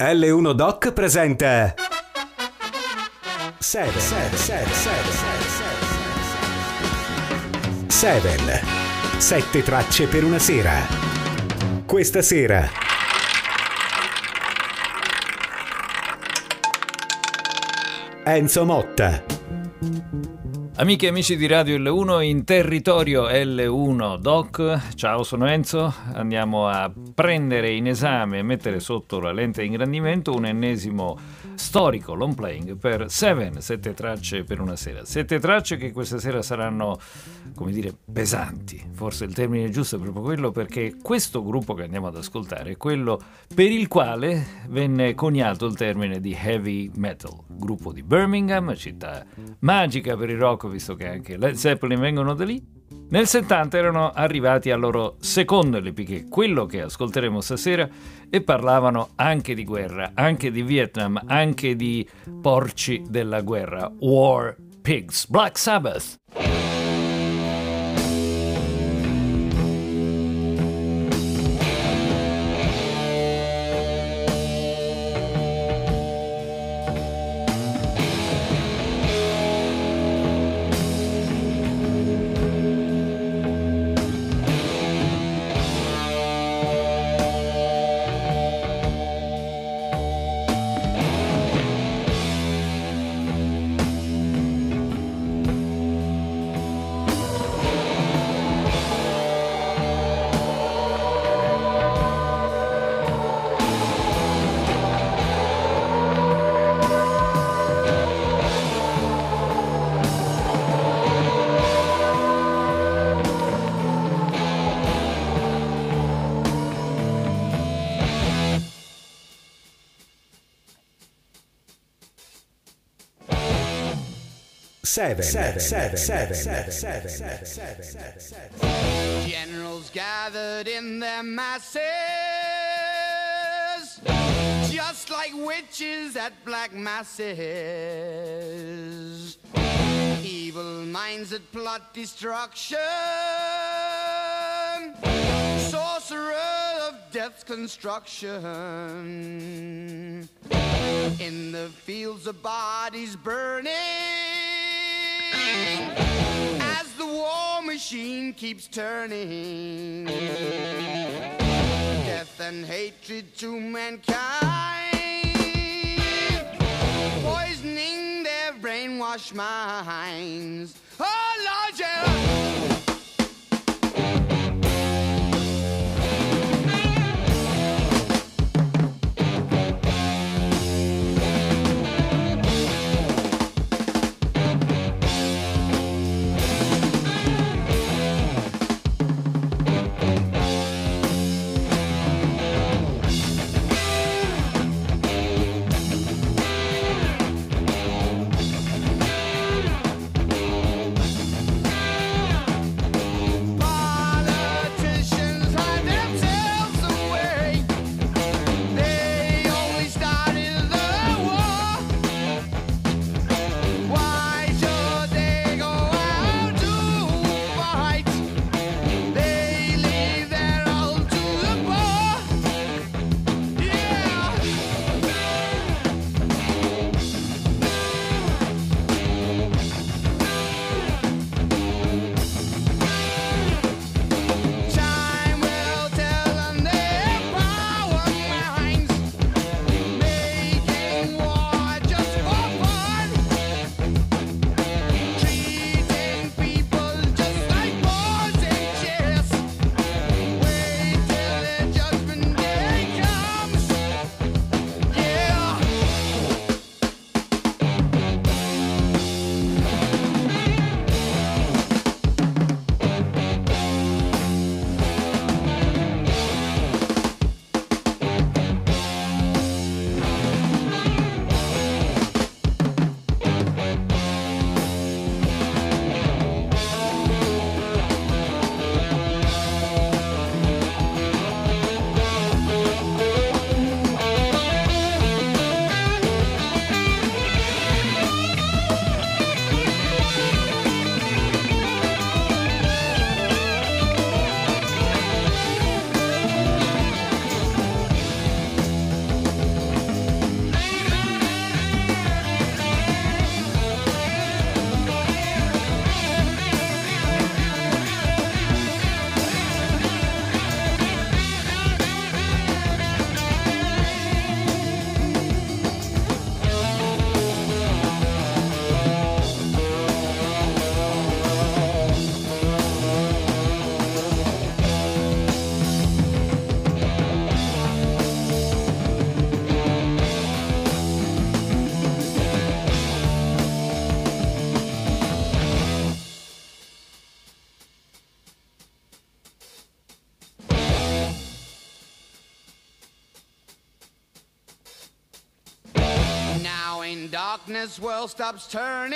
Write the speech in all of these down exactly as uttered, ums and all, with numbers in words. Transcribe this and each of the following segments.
L uno Doc presenta Seven. Seven. Seven. Seven. Seven. Sette tracce per una sera. Questa sera Enzo Motta. Amiche e amici di Radio L uno in territorio L uno Doc, ciao, sono Enzo. Andiamo a prendere in esame e mettere sotto la lente di ingrandimento un ennesimo storico long playing per Seven, sette tracce per una sera. Sette tracce che questa sera saranno, come dire, pesanti. Forse il termine giusto è proprio quello, perché questo gruppo che andiamo ad ascoltare è quello per il quale venne coniato il termine di heavy metal. Gruppo di Birmingham, città magica per il rock, visto che anche Led Zeppelin vengono da lì. Nel settanta erano arrivati al loro secondo L P, che è quello che ascolteremo stasera, e parlavano anche di guerra, anche di Vietnam, anche di porci della guerra. War Pigs, Black Sabbath. Seven, seven, seven, seven, seven, seven, seven, seven, seven. Generals gathered in their masses, just like witches at black masses. Evil minds that plot destruction, sorcerer of death's construction. In the fields of bodies burning, as the war machine keeps turning, death and hatred to mankind, poisoning their brainwashed minds. Oh Lord, yeah. When darkness world stops turning,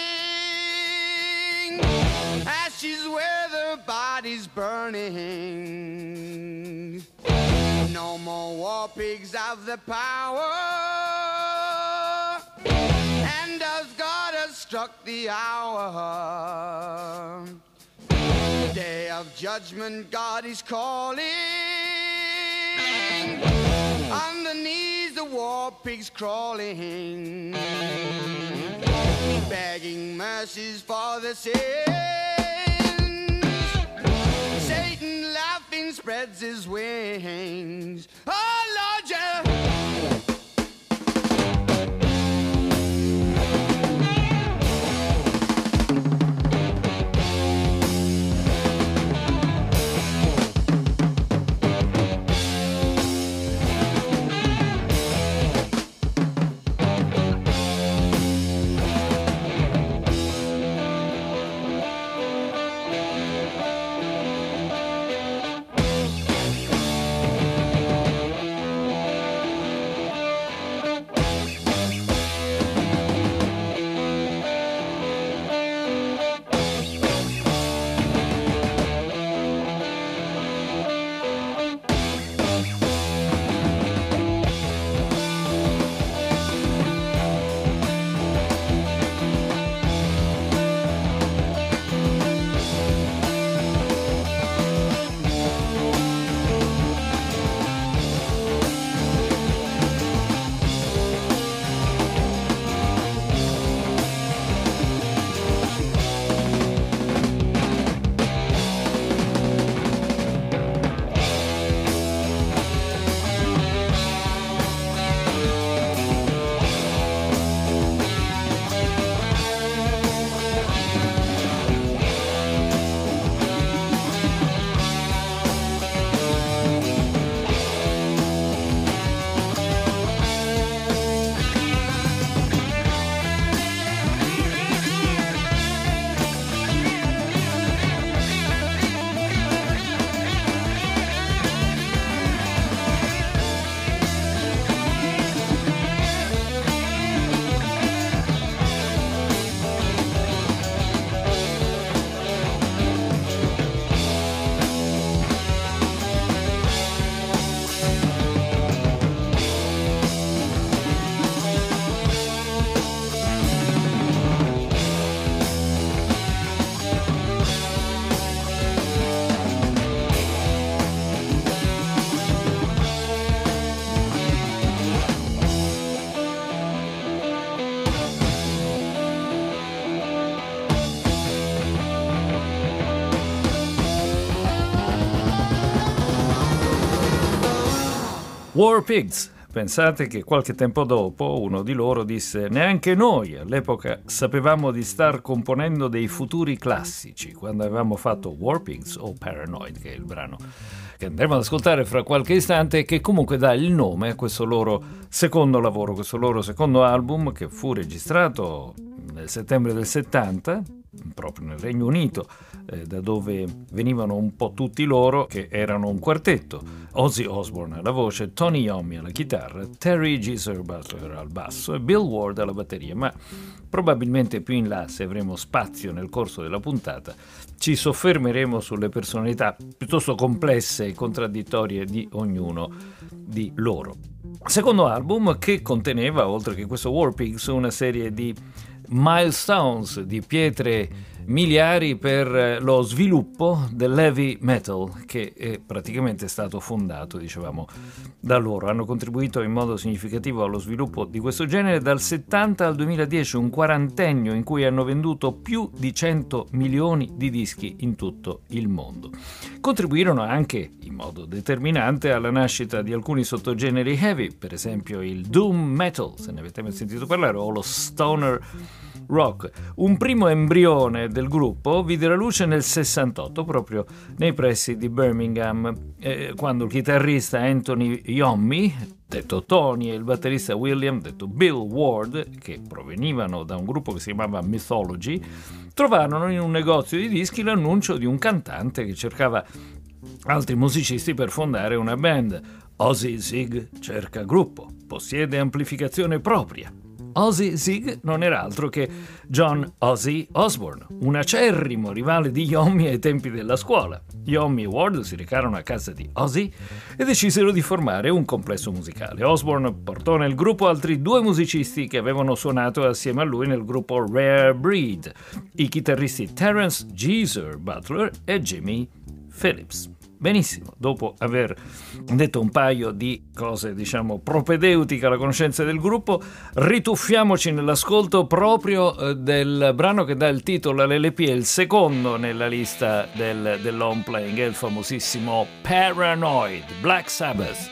ashes where the body's burning. No more war pigs have the power, and as God has struck the hour, day of judgment God is calling. On the knees the war pigs crawling, begging mercies for the sins. Satan laughing spreads his wings. Oh Lord, yeah. War Pigs. Pensate che qualche tempo dopo uno di loro disse: neanche noi all'epoca sapevamo di star componendo dei futuri classici quando avevamo fatto War Pigs o Paranoid, che è il brano che andremo ad ascoltare fra qualche istante e che comunque dà il nome a questo loro secondo lavoro, questo loro secondo album che fu registrato nel settembre del settanta proprio nel Regno Unito, eh, da dove venivano un po' tutti loro, che erano un quartetto: Ozzy Osbourne alla voce, Tony Iommi alla chitarra, Terry Geezer Butler al basso e Bill Ward alla batteria. Ma probabilmente più in là, se avremo spazio nel corso della puntata, ci soffermeremo sulle personalità piuttosto complesse e contraddittorie di ognuno di loro. Secondo album che conteneva, oltre che questo War Pigs, una serie di milestones, di pietre miliari per lo sviluppo dell'heavy metal, che è praticamente stato fondato, dicevamo, da loro. Hanno contribuito in modo significativo allo sviluppo di questo genere dal settanta al duemiladieci, un quarantennio in cui hanno venduto più di cento milioni di dischi in tutto il mondo. Contribuirono anche in modo determinante alla nascita di alcuni sottogeneri heavy, per esempio il doom metal, se ne avete mai sentito parlare, o lo stoner rock. Un primo embrione del gruppo vide la luce nel sessantotto, proprio nei pressi di Birmingham, eh, quando il chitarrista Anthony Iommi, detto Tony, e il batterista William, detto Bill Ward, che provenivano da un gruppo che si chiamava Mythology, trovarono in un negozio di dischi l'annuncio di un cantante che cercava altri musicisti per fondare una band. Ozzy Zig cerca gruppo, possiede amplificazione propria. Ozzy Zig non era altro che John Ozzy Osbourne, un acerrimo rivale di Iommi ai tempi della scuola. Iommi e Ward si recarono a casa di Ozzy e decisero di formare un complesso musicale. Osbourne portò nel gruppo altri due musicisti che avevano suonato assieme a lui nel gruppo Rare Breed, i chitarristi Terence Geezer Butler e Jimmy Phillips. Benissimo, dopo aver detto un paio di cose, diciamo, propedeutiche alla conoscenza del gruppo, rituffiamoci nell'ascolto proprio eh, del brano che dà il titolo all'L P, è il secondo nella lista del, del long playing, è il famosissimo Paranoid, Black Sabbath.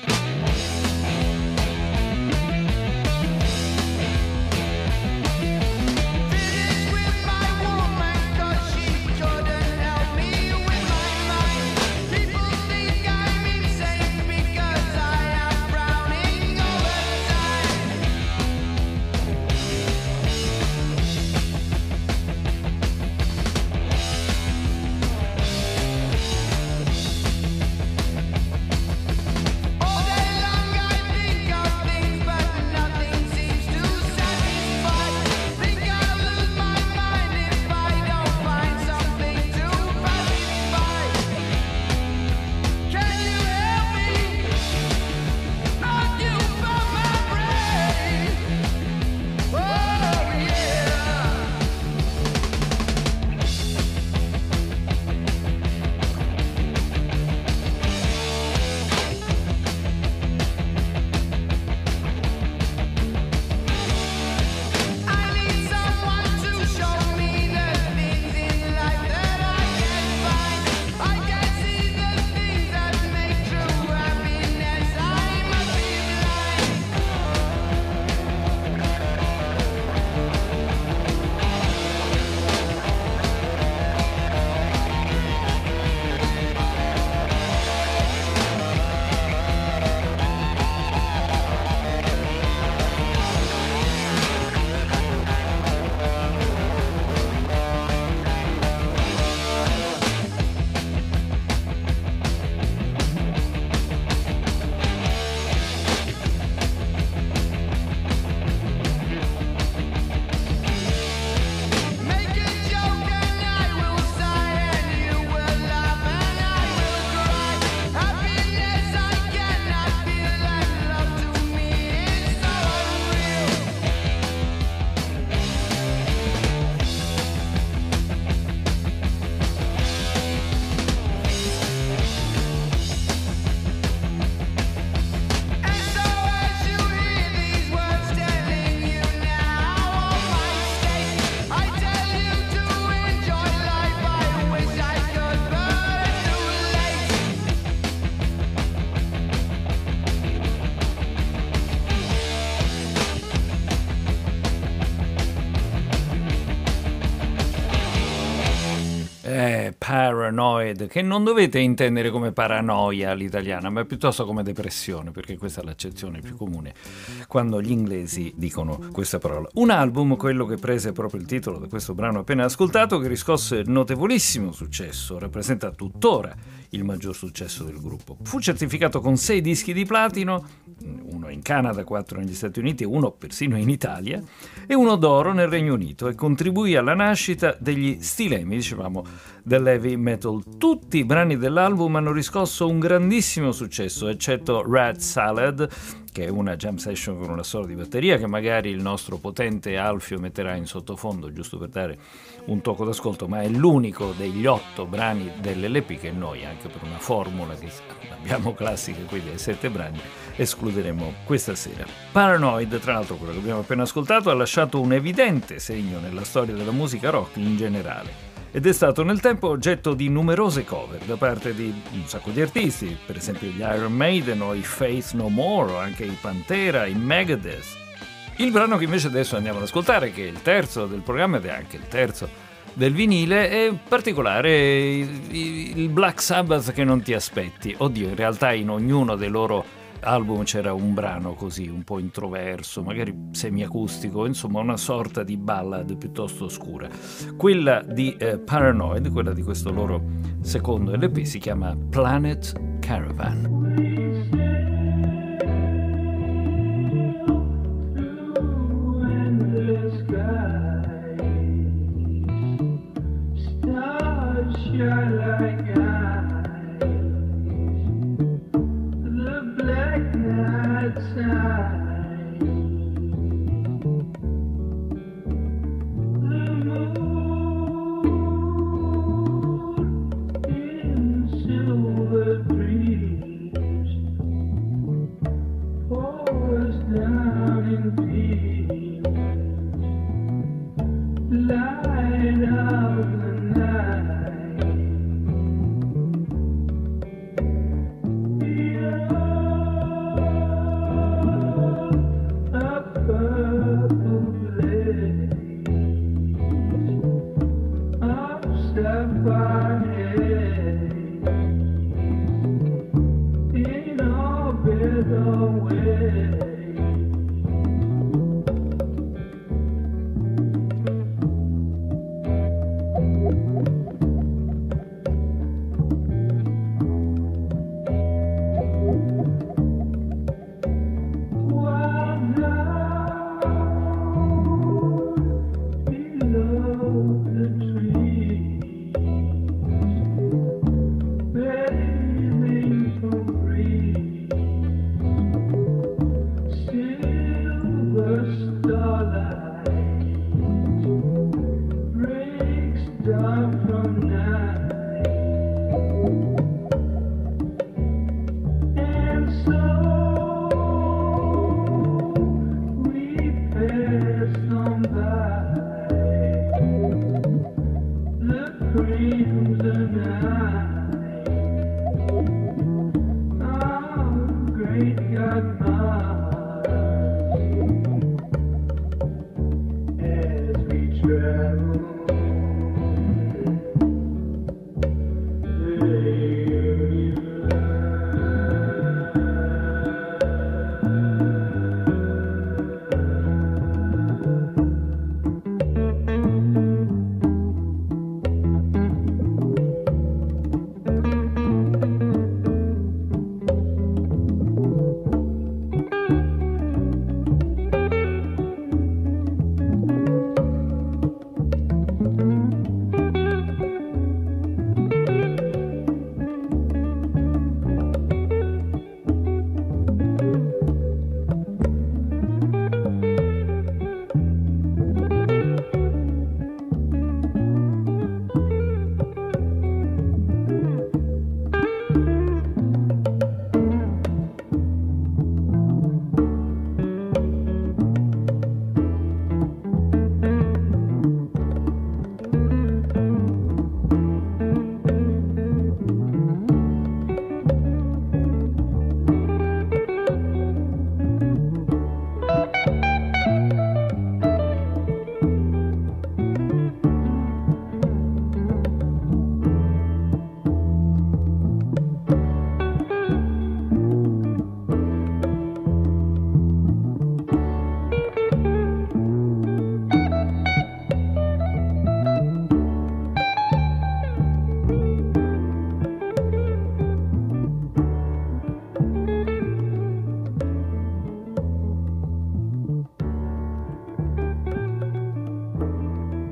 Eh, Paranoid, che non dovete intendere come paranoia all'italiana, ma piuttosto come depressione, perché questa è l'accezione più comune quando gli inglesi dicono questa parola. Un album, quello che prese proprio il titolo da questo brano appena ascoltato, che riscosse notevolissimo successo, rappresenta tuttora il maggior successo del gruppo. Fu certificato con sei dischi di platino, uno in Canada, quattro negli Stati Uniti, uno persino in Italia, e uno d'oro nel Regno Unito, e contribuì alla nascita degli stilemi, dicevamo, dell'heavy metal. Tutti i brani dell'album hanno riscosso un grandissimo successo, eccetto Rat Salad, che è una jam session con una solo di batteria che magari il nostro potente Alfio metterà in sottofondo giusto per dare un tocco d'ascolto, ma è l'unico degli otto brani dell'L P che noi, anche per una formula che abbiamo classica qui dei sette brani, escluderemo questa sera. Paranoid, tra l'altro quello che abbiamo appena ascoltato, ha lasciato un evidente segno nella storia della musica rock in generale ed è stato nel tempo oggetto di numerose cover da parte di un sacco di artisti, per esempio gli Iron Maiden o i Faith No More o anche i Pantera, i Megadeth. Il brano che invece adesso andiamo ad ascoltare, che è il terzo del programma ed è anche il terzo del vinile, è particolare, il Black Sabbath che non ti aspetti. Oddio, in realtà in ognuno dei loro album c'era un brano così un po' introverso, magari semiacustico, insomma una sorta di ballad piuttosto oscura. Quella di eh, Paranoid, quella di questo loro secondo L P, si chiama Planet Caravan.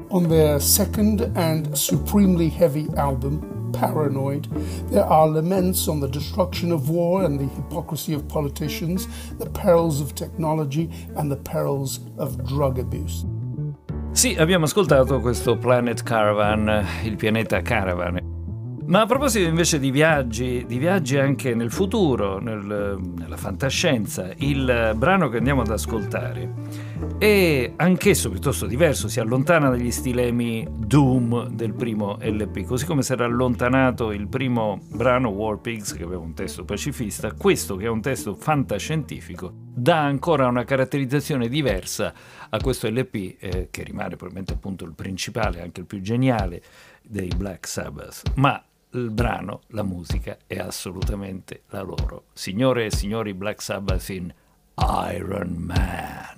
On their second and supremely heavy album, Paranoid, there are laments on the destruction of war and the hypocrisy of politicians, the perils of technology and the perils of drug abuse. Sì, abbiamo ascoltato questo Planet Caravan, il pianeta Caravan. Ma a proposito invece di viaggi, di viaggi anche nel futuro, nel, nella fantascienza, il brano che andiamo ad ascoltare è anch'esso piuttosto diverso, si allontana dagli stilemi doom del primo L P, così come si era allontanato il primo brano War Pigs, che aveva un testo pacifista. Questo, che è un testo fantascientifico, dà ancora una caratterizzazione diversa a questo L P, eh, che rimane probabilmente appunto il principale, anche il più geniale dei Black Sabbath, ma il brano, la musica è assolutamente la loro. Signore e signori, Black Sabbath in Iron Man.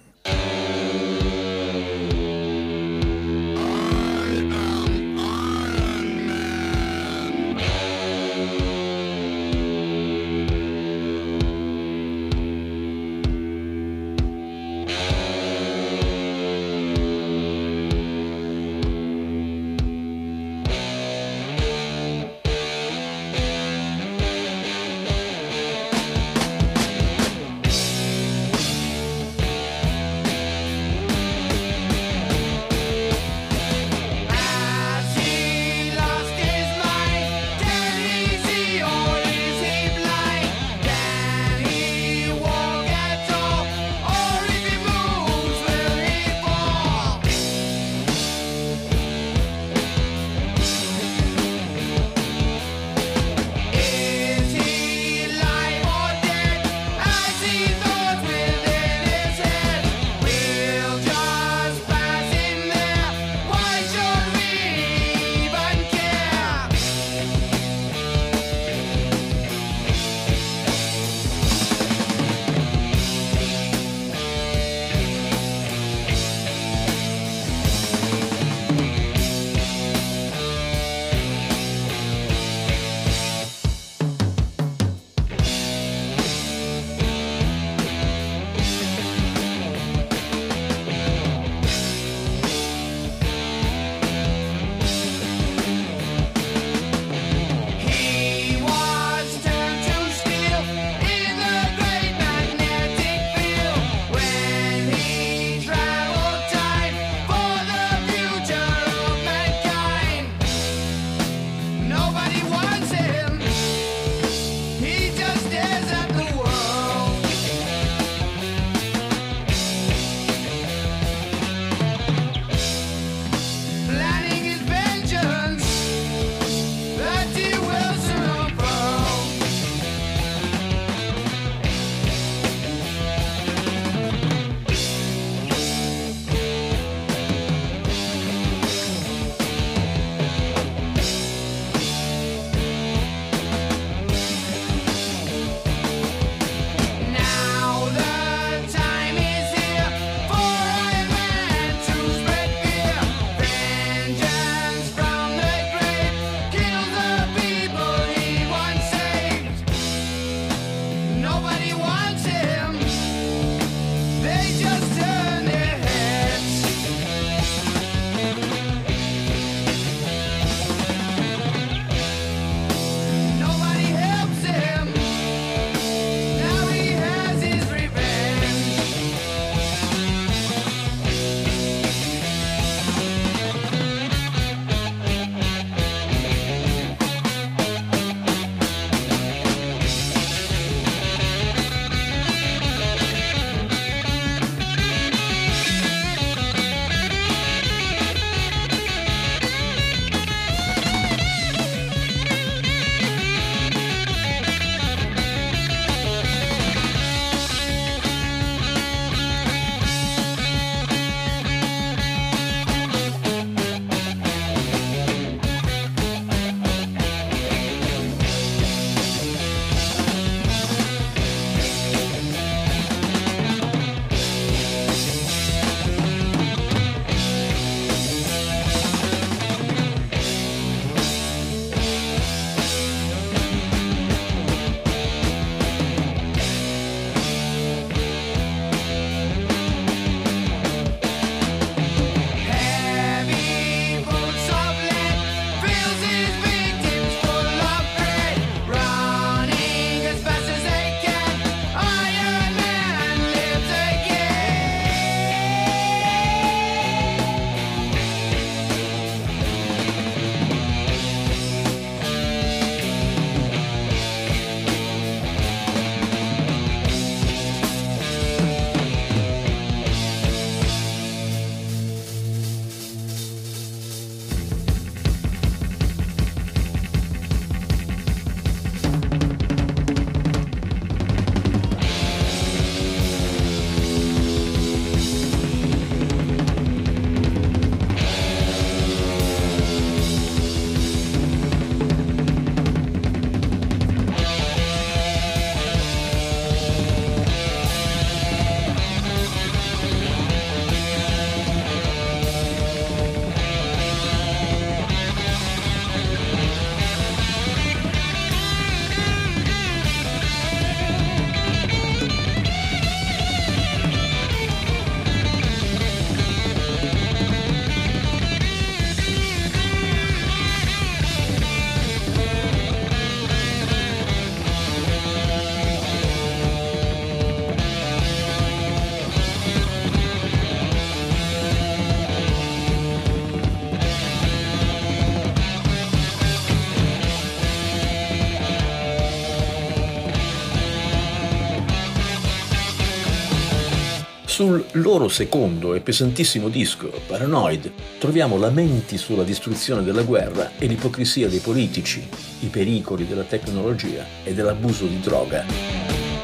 Sul loro secondo e pesantissimo disco, Paranoid, troviamo lamenti sulla distruzione della guerra e l'ipocrisia dei politici, i pericoli della tecnologia e dell'abuso di droga.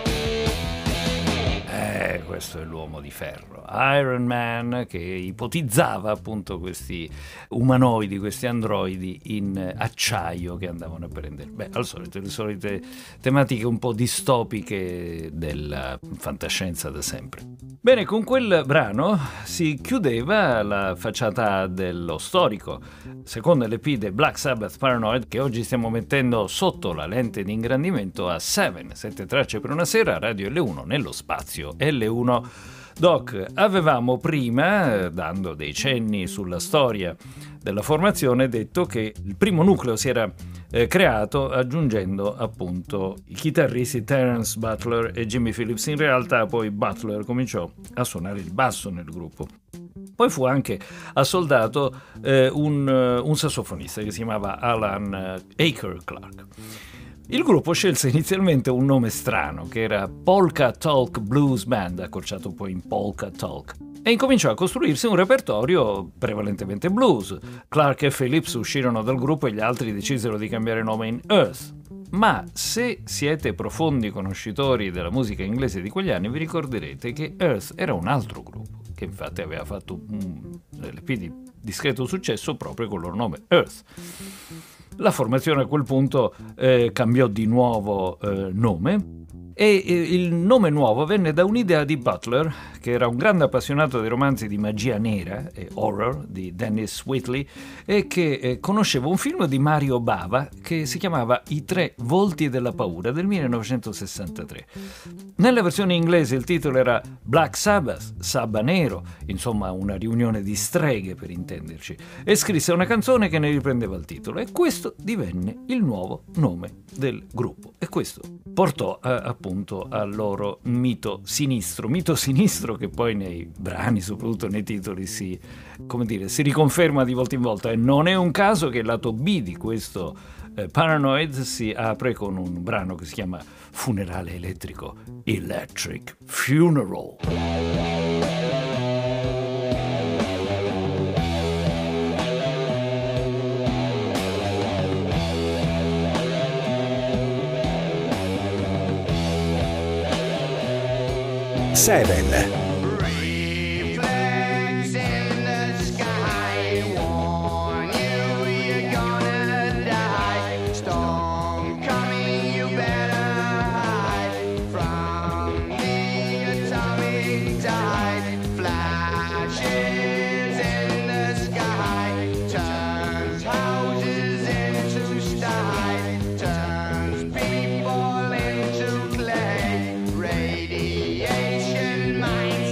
Questo è l'uomo di ferro, Iron Man, che ipotizzava appunto questi umanoidi, questi androidi in acciaio che andavano a prendere, beh, al solito, le solite tematiche un po' distopiche della fantascienza da sempre. Bene, con quel brano si chiudeva la facciata dello storico secondo L P The Black Sabbath Paranoid, che oggi stiamo mettendo sotto la lente di ingrandimento a sette, sette tracce per una sera, Radio L uno nello spazio L uno Doc. Avevamo prima, dando dei cenni sulla storia della formazione, detto che il primo nucleo si era eh, creato aggiungendo appunto i chitarristi Terence Butler e Jimmy Phillips. In realtà poi Butler cominciò a suonare il basso nel gruppo. Poi fu anche assoldato eh, un, un sassofonista che si chiamava Alan Aker Clark. Il gruppo scelse inizialmente un nome strano, che era Polka Talk Blues Band, accorciato poi in Polka Talk, e incominciò a costruirsi un repertorio prevalentemente blues. Clark e Phillips uscirono dal gruppo e gli altri decisero di cambiare nome in Earth. Ma se siete profondi conoscitori della musica inglese di quegli anni, vi ricorderete che Earth era un altro gruppo, che infatti aveva fatto un L P di discreto successo proprio con il loro nome, Earth. La formazione a quel punto eh, cambiò di nuovo eh, nome e eh, il nome nuovo venne da un'idea di Butler, che era un grande appassionato dei romanzi di magia nera e horror di Dennis Wheatley e che eh, conosceva un film di Mario Bava che si chiamava I tre volti della paura del millenovecentosessantatré. Nella versione inglese il titolo era Black Sabbath, Sabba Nero, insomma una riunione di streghe per intenderci, e scrisse una canzone che ne riprendeva il titolo e questo divenne il nuovo nome del gruppo e questo portò eh, appunto al loro mito sinistro, mito sinistro che poi nei brani, soprattutto nei titoli, si, come dire, si riconferma di volta in volta, e non è un caso che il lato B di questo eh, Paranoid si apre con un brano che si chiama Funerale elettrico, Electric Funeral. Seven. Radiation minds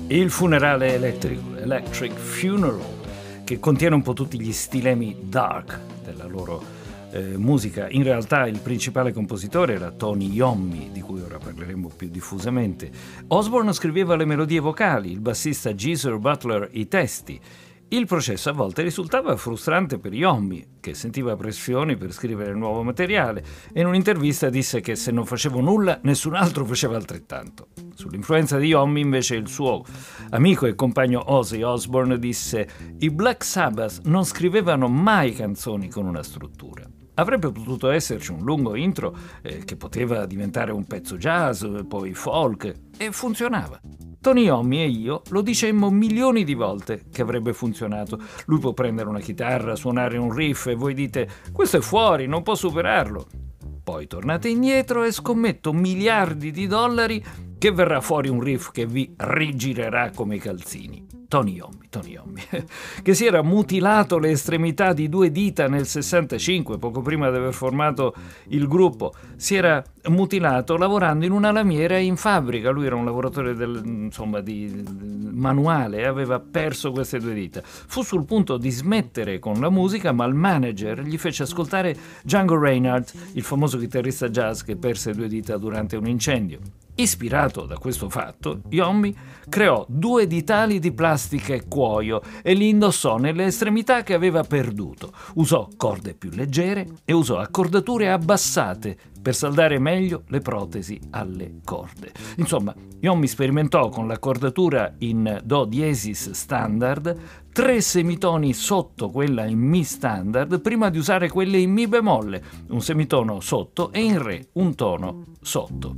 Il funerale elettrico, Electric Funeral, che contiene un po' tutti gli stilemi dark della loro eh, musica. In realtà il principale compositore era Tony Iommi, di cui ora parleremo più diffusamente. Osborne scriveva le melodie vocali, il bassista Geezer Butler i testi. Il processo a volte risultava frustrante per Iommi, che sentiva pressioni per scrivere nuovo materiale, e in un'intervista disse che se non facevo nulla, nessun altro faceva altrettanto. Sull'influenza di Iommi, invece, il suo amico e compagno Ozzy Osbourne disse: «I Black Sabbath non scrivevano mai canzoni con una struttura. Avrebbe potuto esserci un lungo intro eh, che poteva diventare un pezzo jazz, poi folk, e funzionava. Tony Iommi e io lo dicemmo milioni di volte che avrebbe funzionato. Lui può prendere una chitarra, suonare un riff e voi dite: questo è fuori, non può superarlo. Poi tornate indietro e scommetto miliardi di dollari che verrà fuori un riff che vi rigirerà come i calzini». Tony Iommi, Tony Iommi, che si era mutilato le estremità di due dita nel sessantacinque, poco prima di aver formato il gruppo. Si era mutilato lavorando in una lamiera in fabbrica. Lui era un lavoratore del, insomma, di manuale e aveva perso queste due dita. Fu sul punto di smettere con la musica, ma il manager gli fece ascoltare Django Reinhardt, il famoso chitarrista jazz che perse due dita durante un incendio. Ispirato da questo fatto, Iommi creò due ditali di plastica e cuoio e li indossò nelle estremità che aveva perduto. Usò corde più leggere e usò accordature abbassate per saldare meglio le protesi alle corde. Insomma, Iommi sperimentò con l'accordatura in Do diesis standard, tre semitoni sotto quella in Mi standard, prima di usare quelle in Mi bemolle, un semitono sotto, e in Re, un tono sotto.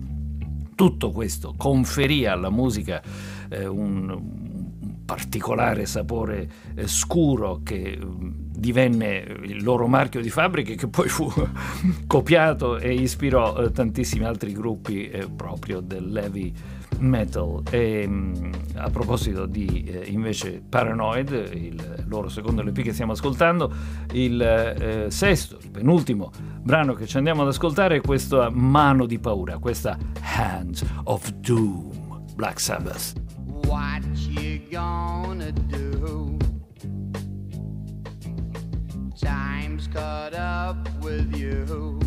Tutto questo conferì alla musica eh, un, un particolare sapore eh, scuro che divenne il loro marchio di fabbrica, che poi fu copiato e ispirò eh, tantissimi altri gruppi eh, proprio del heavy metal. E, mh, a proposito di eh, invece Paranoid, il loro secondo L P che stiamo ascoltando, il eh, sesto, il penultimo brano che ci andiamo ad ascoltare è questa Mano di paura, questa Hands of Doom, Black Sabbath. What you gonna do? Time's caught up with you.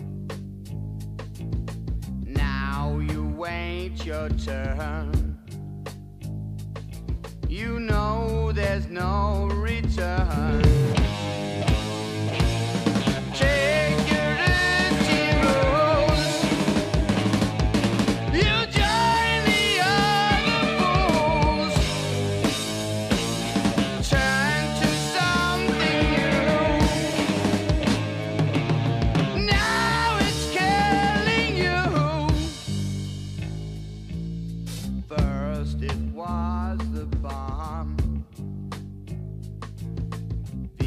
Now you wait your turn. You know there's no return. Take your empty roads. You join the other fools. Turn to something new. Now it's killing you. First it was the bomb.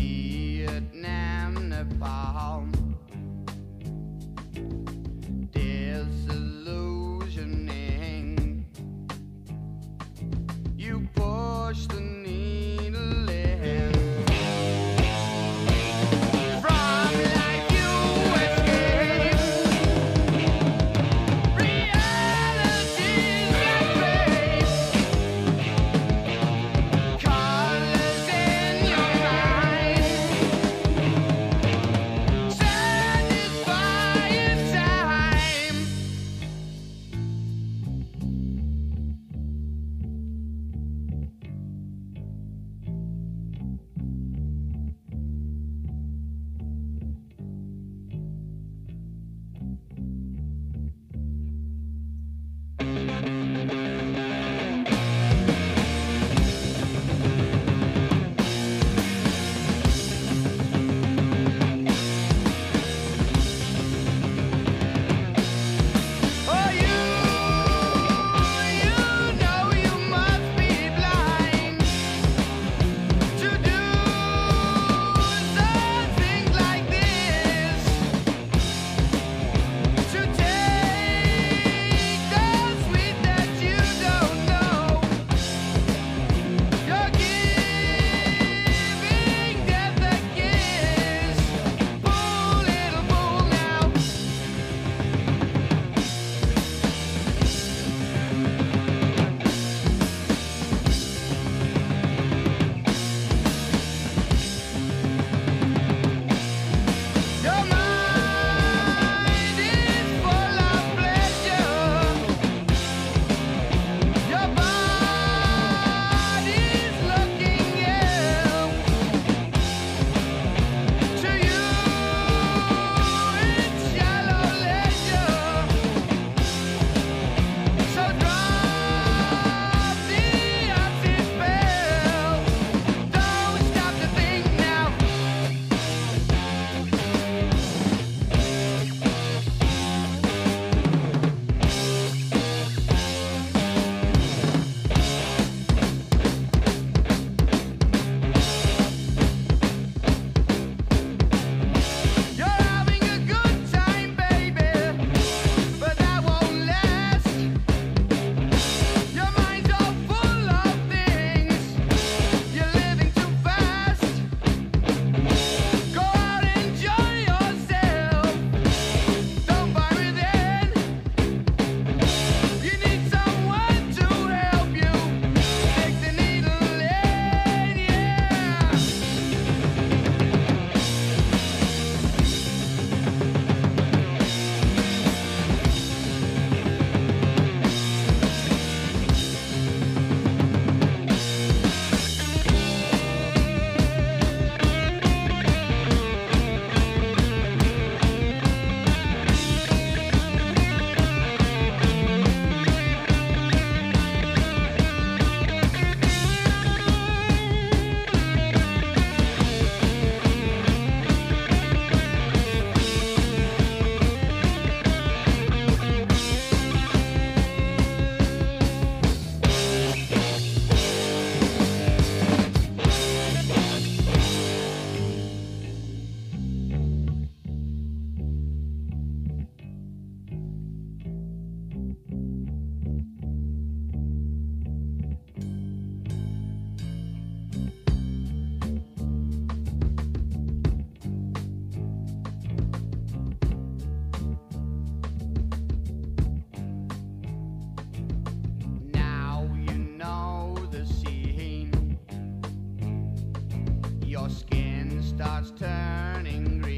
your skin starts turning green.